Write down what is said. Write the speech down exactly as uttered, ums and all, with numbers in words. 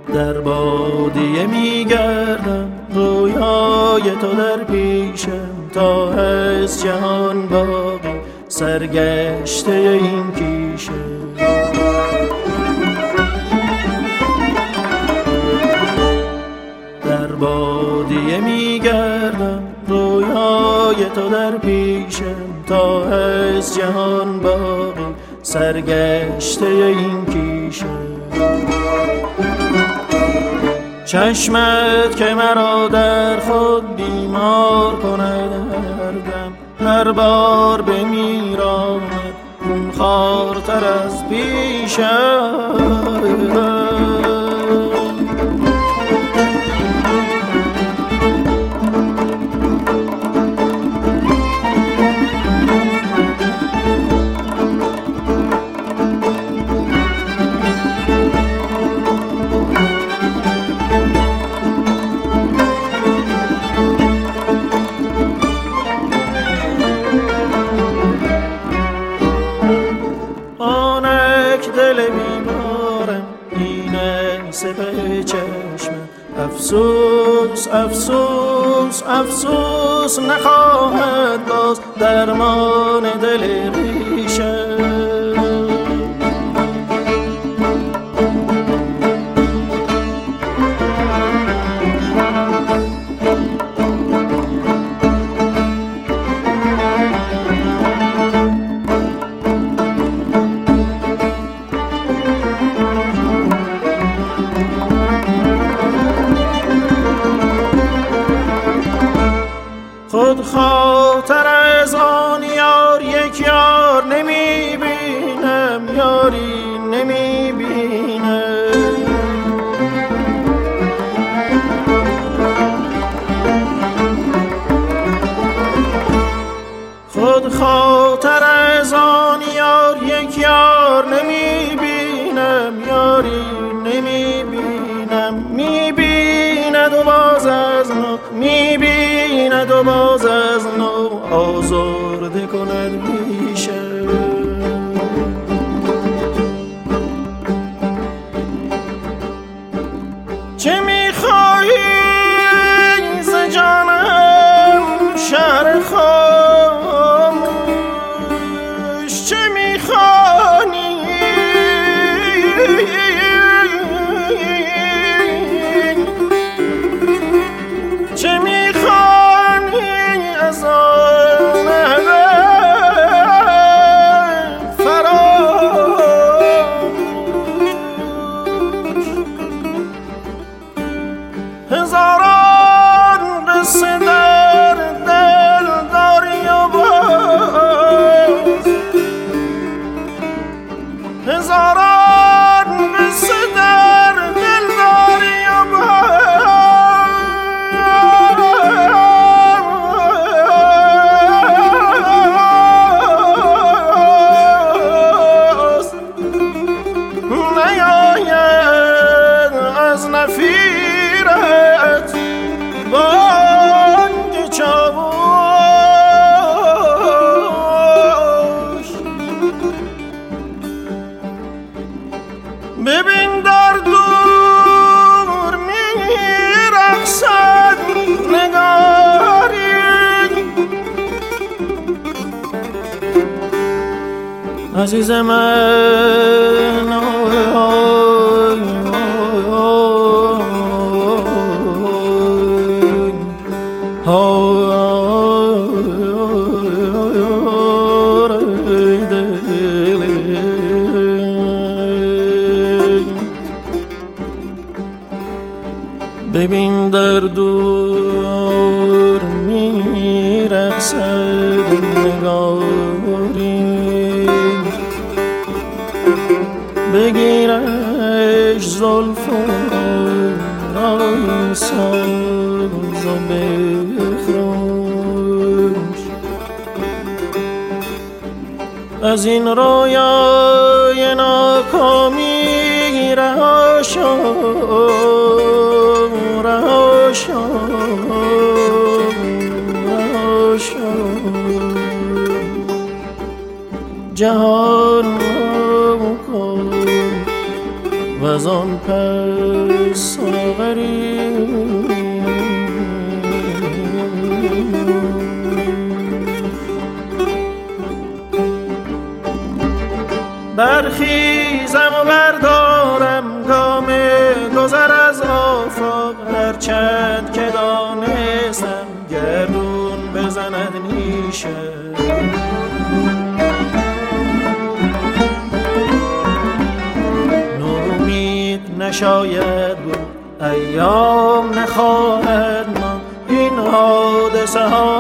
در بادیه میگردم رویای تو در پیشم تا از جهان باقی سرگشته این کیشه. در بادیه میگردم رویای تو در پیشم تا از جهان باقی سرگشته این کیشه. چشمت که مرا در خود بیمار کند هر دم، هر بار بمیراند خون خوارتر از پیشم. دل بیمارم اینه سپه چشمم، افسوس افسوس افسوس نخواهد باز درمان دل ریشم. خود خاطر از آن یار یک یار نمی بینم، یاری نمی بینم. خود خاطر از آن یار یک یار نمی بینم، یاری نمی بینم. می بیند و باز از نو می بیند و باز از نو آزرده کند میشه. چه میخواهی ز جانم شهر خاموش، چه میخوانی چه میخوانی از آن فراموش. هزاران قصه در دل داری و باز، هزاران قصه در دل داری و باز. نیاید از نفیرت بانگ چاوش. ببین در دور میرقصد نگاری، عزیز من آی آی ببین در دور میرقصد نگاری، بگیرش زلف و رای ساز و بخروش. از این رویای ناکامی رها شو، رها شو، رها شو. جهان رو کن و و آن پس ساغری برخیزم و بردارم گام گذر از آفاق، هرچند که دانستم گردون بزند نیشه. نومید نشاید بود ایام نخواهد ما، این حادثه ها